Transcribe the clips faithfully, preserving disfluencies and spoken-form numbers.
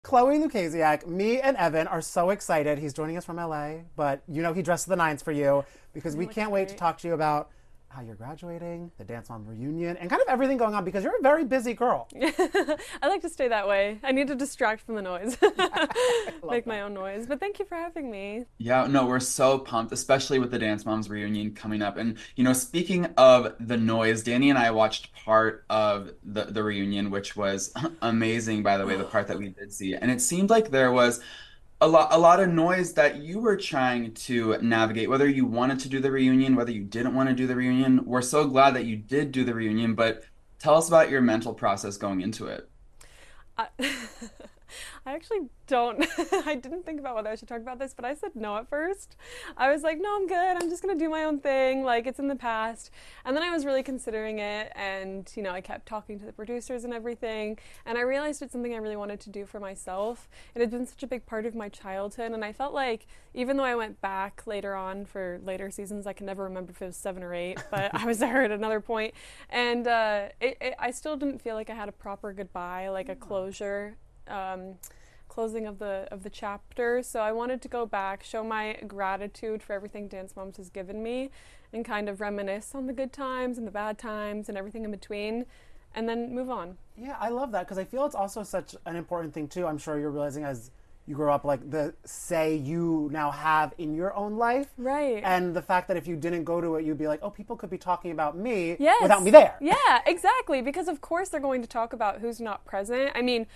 Chloe Lukasiak. Me and Evan are so excited. He's joining us from L A, but you know he dressed to the nines for you because we can't wait to talk to you about how you're graduating, the Dance Moms reunion, and kind of everything going on because you're a very busy girl. I like to stay that way. I need to distract from the noise. Make my own noise. But thank you for having me. Yeah, no, we're so pumped, especially with the Dance Moms reunion coming up. And, you know, speaking of the noise, Danny and I watched part of the, the reunion, which was amazing, by the way, the part that we did see. And it seemed like there was a lot a lot of noise that you were trying to navigate, whether you wanted to do the reunion, whether you didn't want to do the reunion. We're so glad that you did do the reunion, but tell us about your mental process going into it. I, I actually don't, I didn't think about whether I should talk about this, but I said no at first. I was like, no, I'm good. I'm just going to do my own thing. Like, it's in the past. And then I was really considering it. And, you know, I kept talking to the producers and everything. And I realized it's something I really wanted to do for myself. It had been such a big part of my childhood. And I felt like, even though I went back later on for later seasons, I can never remember if it was seven or eight, but I was there at another point. And uh, it, it, I still didn't feel like I had a proper goodbye, like a closure. Um, closing of the of the chapter. So I wanted to go back, show my gratitude for everything Dance Moms has given me, and kind of reminisce on the good times and the bad times and everything in between, and then move on. Yeah, I love that because I feel it's also such an important thing too. I'm sure you're realizing as you grow up, like the say you now have in your own life. Right. And the fact that if you didn't go to it, you'd be like, oh, people could be talking about me yes. without me there. Yeah, exactly. Because of course they're going to talk about who's not present. I mean,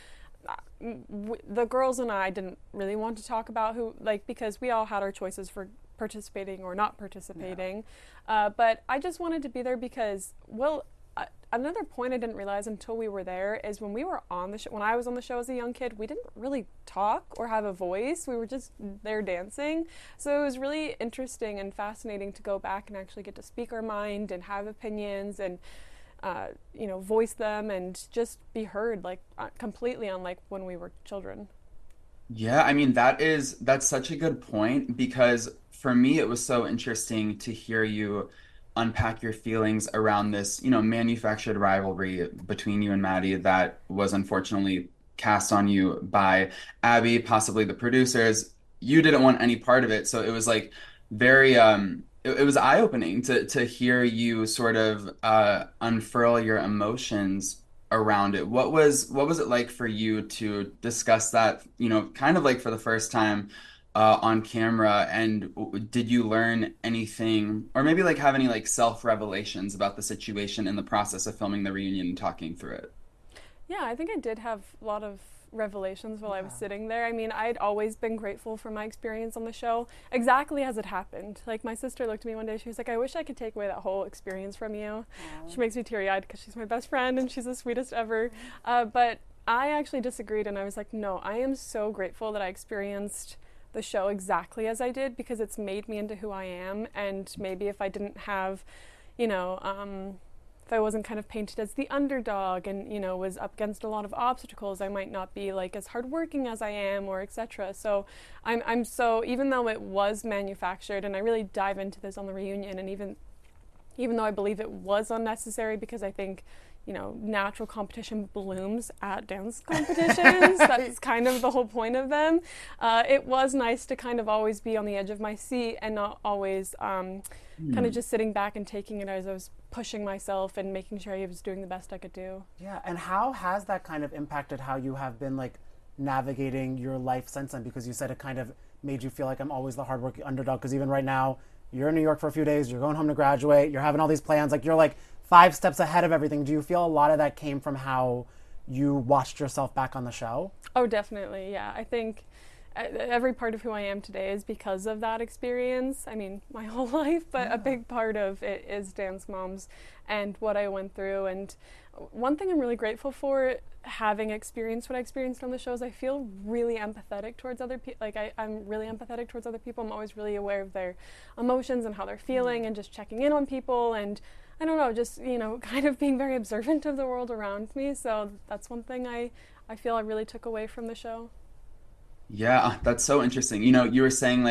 the girls and I didn't really want to talk about who, like, because we all had our choices for participating or not participating. Yeah. Uh, but I just wanted to be there because, well, uh, another point I didn't realize until we were there is when we were on the show, when I was on the show as a young kid, we didn't really talk or have a voice. We were just there dancing. So it was really interesting and fascinating to go back and actually get to speak our mind and have opinions and Uh, you know, voice them and just be heard, like uh, completely unlike when we were children. Yeah, I mean, that is that's such a good point because for me it was so interesting to hear you unpack your feelings around this, you know, manufactured rivalry between you and Maddie that was unfortunately cast on you by Abby, possibly the producers. You didn't want any part of it, so it was like very um it, it was eye-opening to to hear you sort of uh unfurl your emotions around it. What was what was it like for you to discuss that, you know, kind of like for the first time uh, on camera? And w- did you learn anything, or maybe like have any like self-revelations about the situation in the process of filming the reunion and talking through it? Yeah, I think I did have a lot of revelations while Yeah. I was sitting there. I mean, I'd always been grateful for my experience on the show, exactly as it happened. Like, my sister looked at me one day, she was like, I wish I could take away that whole experience from you. Aww. She makes me teary-eyed because she's my best friend and she's the sweetest ever. Uh, but I actually disagreed, and I was like, no, I am so grateful that I experienced the show exactly as I did because it's made me into who I am. And maybe if I didn't have, you know, um, if I wasn't kind of painted as the underdog and, you know, was up against a lot of obstacles, I might not be like as hardworking as I am, or et cetera. So I'm I'm so, even though it was manufactured, and I really dive into this on the reunion, and even even though I believe it was unnecessary because I think, you know, natural competition blooms at dance competitions. That's kind of the whole point of them. Uh, it was nice to kind of always be on the edge of my seat and not always um, mm. kind of just sitting back and taking it as I was pushing myself and making sure I was doing the best I could do. Yeah, and how has that kind of impacted how you have been like navigating your life since then? Because you said it kind of made you feel like I'm always the hardworking underdog, because even right now, you're in New York for a few days, you're going home to graduate, you're having all these plans, like you're like five steps ahead of everything. Do you feel a lot of that came from how you watched yourself back on the show? Oh, definitely, yeah. I think every part of who I am today is because of that experience. I mean, my whole life, but yeah. A big part of it is Dance Moms and what I went through. And one thing I'm really grateful for, having experienced what I experienced on the show, is I feel really empathetic towards other people. Like, I, I'm really empathetic towards other people. I'm always really aware of their emotions and how they're feeling, mm. and just checking in on people, and I don't know, just, you know, kind of being very observant of the world around me. So that's one thing I, I feel I really took away from the show. Yeah, that's so interesting. You know, you were saying like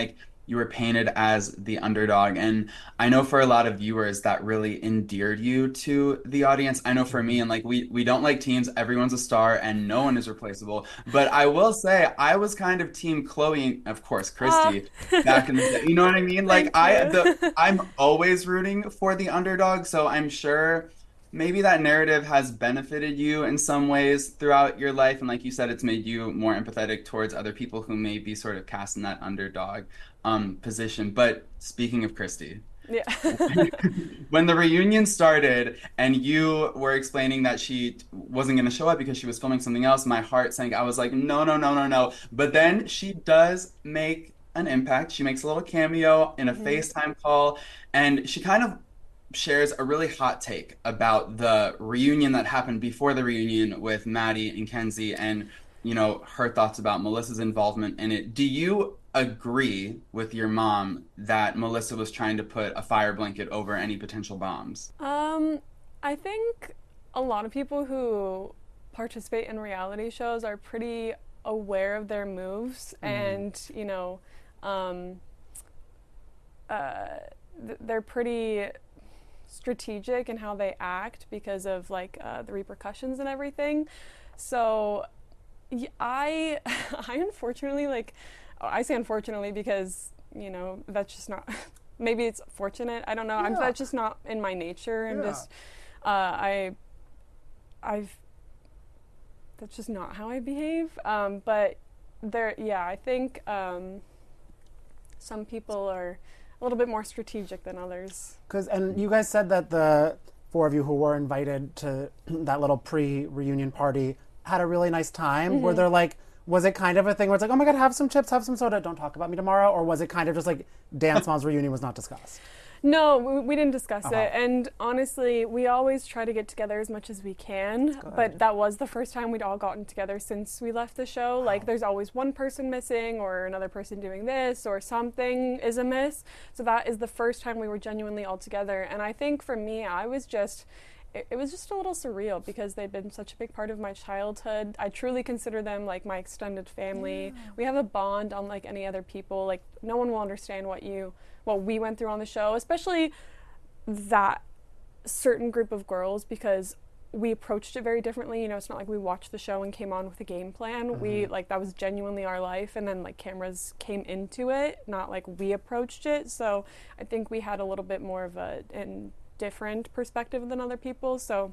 you were painted as the underdog. And I know for a lot of viewers that really endeared you to the audience. I know for me, and like we we don't like teams, everyone's a star and no one is replaceable. But I will say I was kind of team Chloe, of course, Uh, Christy back in the day. You know what I mean? Like thank I the you. I'm always rooting for the underdog, so I'm sure maybe that narrative has benefited you in some ways throughout your life. And like you said, it's made you more empathetic towards other people who may be sort of cast in that underdog um, position. But speaking of Christy, Yeah. when the reunion started and you were explaining that she wasn't going to show up because she was filming something else, my heart sank. I was like, no, no, no, no, no. But then she does make an impact. She makes a little cameo in a Mhm. FaceTime call, and she kind of shares a really hot take about the reunion that happened before the reunion with Maddie and Kenzie, and you know her thoughts about Melissa's involvement in it. Do you agree with your mom that Melissa was trying to put a fire blanket over any potential bombs? Um, I think a lot of people who participate in reality shows are pretty aware of their moves, Mm-hmm. and you know, um, uh, th- they're pretty strategic in how they act because of like uh, the repercussions and everything. So y- I, I unfortunately like, I say unfortunately because you know that's just not. Maybe it's fortunate. I don't know. I'm Yeah, that's just not in my nature. I'm yeah. just uh, I I've that's just not how I behave. Um, but there, yeah, I think um, some people are a little bit more strategic than others. Because and you guys said that the four of you who were invited to that little pre-reunion party had a really nice time. Were there like, was it kind of a thing where it's like, oh my god, have some chips, have some soda, don't talk about me tomorrow, or was it kind of just like Dance Moms reunion was not discussed? No, we, we didn't discuss Uh-huh. it. And honestly, we always try to get together as much as we can. Good. But that was the first time we'd all gotten together since we left the show. Like, there's always one person missing, or another person doing this, or something is amiss. So that is the first time we were genuinely all together. And I think for me, I was just. It, it was just a little surreal because they've been such a big part of my childhood. I truly consider them like my extended family. We have a bond unlike any other people. Like, no one will understand what you what we went through on the show, especially that certain group of girls, because we approached it very differently. You know, it's not like we watched the show and came on with a game plan. Mm-hmm. We like that was genuinely our life, and then like cameras came into it, not like we approached it. So I think we had a little bit more of a and different perspective than other people. So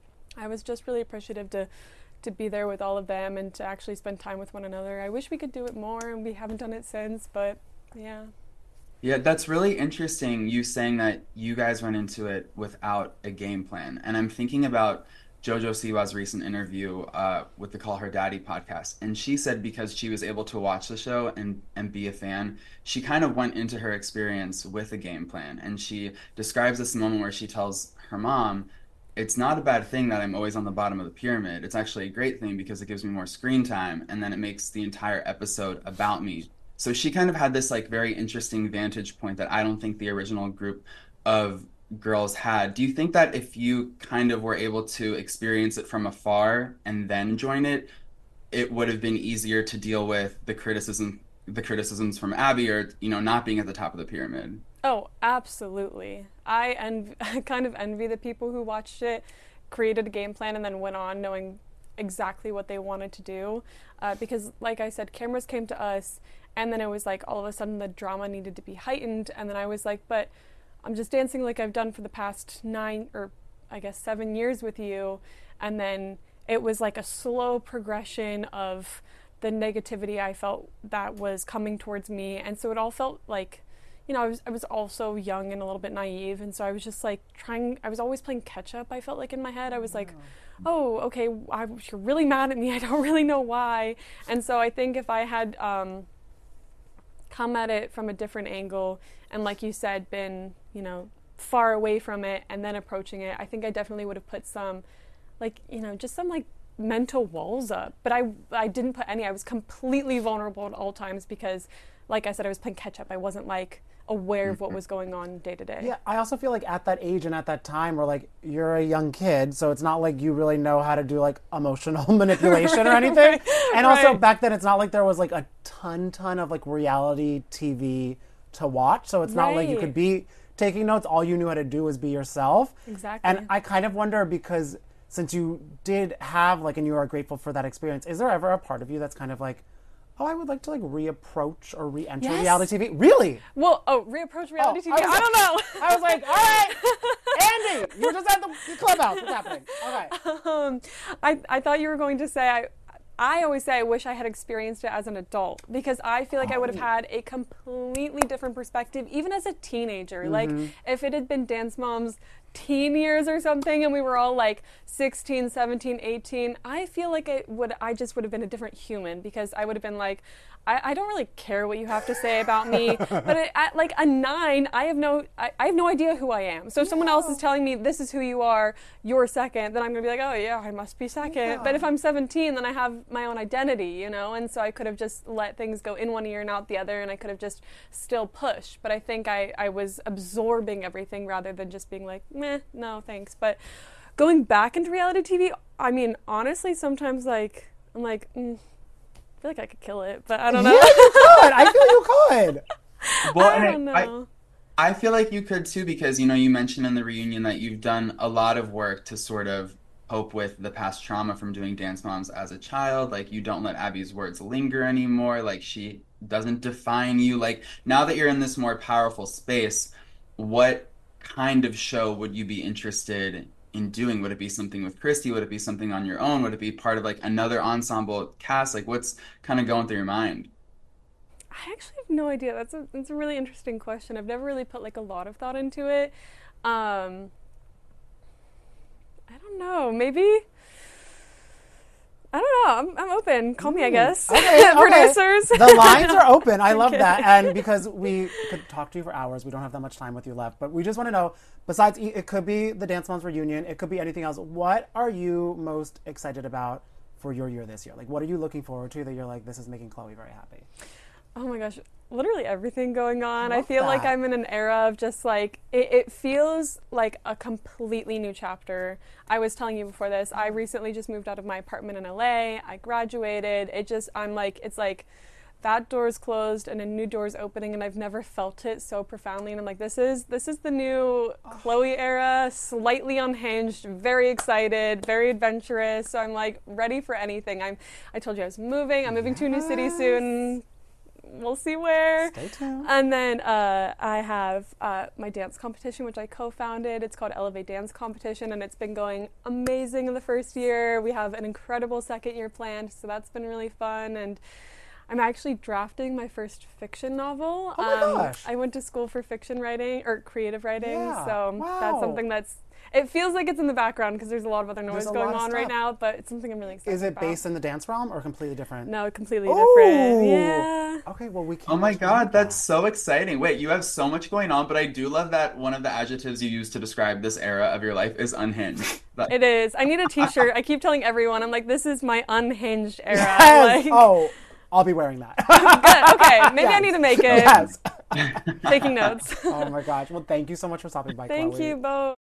I was just really appreciative to to be there with all of them and to actually spend time with one another. I wish we could do it more, and we haven't done it since, but yeah. Yeah, that's really interesting, you saying that you guys went into it without a game plan. And I'm thinking about JoJo Siwa's recent interview uh, with the Call Her Daddy podcast. And she said because she was able to watch the show and, and be a fan, she kind of went into her experience with a game plan. And she describes this moment where she tells her mom, it's not a bad thing that I'm always on the bottom of the pyramid. It's actually a great thing because it gives me more screen time. And then it makes the entire episode about me. So she kind of had this like very interesting vantage point that I don't think the original group of girls had. Do you think that if you kind of were able to experience it from afar and then join it, it would have been easier to deal with the criticism, the criticisms from Abby, or you know, not being at the top of the pyramid? Oh, absolutely. I env- I kind of envy the people who watched it, created a game plan, and then went on knowing exactly what they wanted to do. Uh, because, like I said, cameras came to us, and then it was like all of a sudden the drama needed to be heightened. And then I was like, but I'm just dancing like I've done for the past nine or I guess seven years with you. And then it was like a slow progression of the negativity I felt that was coming towards me. And so it all felt like, you know, I was I was also young and a little bit naive, and so I was just like trying. I was always playing catch up. I felt like in my head, I was like, "Oh, okay, I, you're really mad at me. I don't really know why." And so I think if I had um, come at it from a different angle, and like you said, been you know far away from it, and then approaching it, I think I definitely would have put some, like you know, just some like mental walls up. But I I didn't put any. I was completely vulnerable at all times because, like I said, I was playing catch up. I wasn't like aware of what was going on day to day. Yeah, I also feel like at that age and at that time where like you're a young kid, so it's not like you really know how to do like emotional manipulation or anything. Right, And also right. back then it's not like there was like a ton ton of like reality T V to watch. So it's not like you Right. could be taking notes. All you knew how to do was be yourself. Exactly. And I kind of wonder, because since you did have like, and you are grateful for that experience, is there ever a part of you that's kind of like, oh, I would like to like reapproach or re-enter Yes. reality T V? Really? Well, oh, reapproach reality Oh, T V. I I, was don't know. I was like, all right, Andy, you were just at the clubhouse. What's happening? Okay. um, I, I thought you were going to say, I, I always say I wish I had experienced it as an adult, because I feel like I would have had a completely different perspective, even as a teenager. Like, if it had been Dance Moms teen years or something, and we were all like sixteen, seventeen, eighteen, I feel like it would, I just would have been a different human, because I would have been like, I, I don't really care what you have to say about me. But at, at like a nine, I have no, I, I have no idea who I am. So if someone else is telling me this is who you are, you're second, then I'm gonna be like, oh yeah, I must be second. Yeah. But if I'm seventeen, then I have my own identity, you know. And so I could have just let things go in one ear and out the other, and I could have just still pushed. But I think I, I was absorbing everything rather than just being like, meh, no thanks. But going back into reality T V, I mean, honestly, sometimes like I'm like. Mm, I feel like I could kill it, but I don't know. Yeah, you could. I feel you could. Well, I and don't I, know. I feel like you could too, because, you know, you mentioned in the reunion that you've done a lot of work to sort of cope with the past trauma from doing Dance Moms as a child. Like, you don't let Abby's words linger anymore. Like, she doesn't define you. Like, now that you're in this more powerful space, what kind of show would you be interested in doing? Would it be something with Christy? Would it be something on your own? Would it be part of like another ensemble cast? Like, what's kind of going through your mind? I actually have no idea. That's a that's a really interesting question. I've never really put like a lot of thought into it. Um, I don't know. Maybe. I don't know. I'm I'm open. Call me, I guess. Okay, okay. Producers. The lines are open. I love Okay. that. And because we could talk to you for hours, we don't have that much time with you left. But we just want to know, besides, it could be the Dance Moms reunion, it could be anything else. What are you most excited about for your year this year? Like, what are you looking forward to that you're like, this is making Chloe very happy? Oh my gosh, literally everything going on. I Love feel like that. I'm in an era of just like, it, it feels like a completely new chapter. I was telling you before this, I recently just moved out of my apartment in L A. I graduated. It just, I'm like, it's like that door's closed and a new door's opening, and I've never felt it so profoundly. And I'm like, this is, this is the new Chloe era, slightly unhinged, very excited, very adventurous. So I'm like ready for anything. I'm, I told you I was moving. I'm moving to a new city soon. We'll see where. Stay tuned. And then uh, I have uh, my dance competition, which I co-founded. It's called Elevate Dance Competition, and it's been going amazing in the first year. We have an incredible second year planned, so that's been really fun. And I'm actually drafting my first fiction novel. Oh my um, gosh. I went to school for fiction writing, or creative writing, Yeah. so Wow. that's something that's, it feels like it's in the background because there's a lot of other noise There's a going lot of on right stuff. now, but it's something I'm really excited Is it about. based in the dance realm or completely different? No, completely Ooh. different. Yeah. Okay, well, we can't. Oh my wait to God, read that's that. so exciting. Wait, you have so much going on, but I do love that one of the adjectives you use to describe this era of your life is unhinged. That- It is. I need a t-shirt. I keep telling everyone, I'm like, this is my unhinged era. Yes! Like, Oh, I'll be wearing that. good. Okay, maybe I Yes. need to make it. Yes. Taking notes. Oh my gosh. Well, thank you so much for stopping by, Thank Chloe. you both.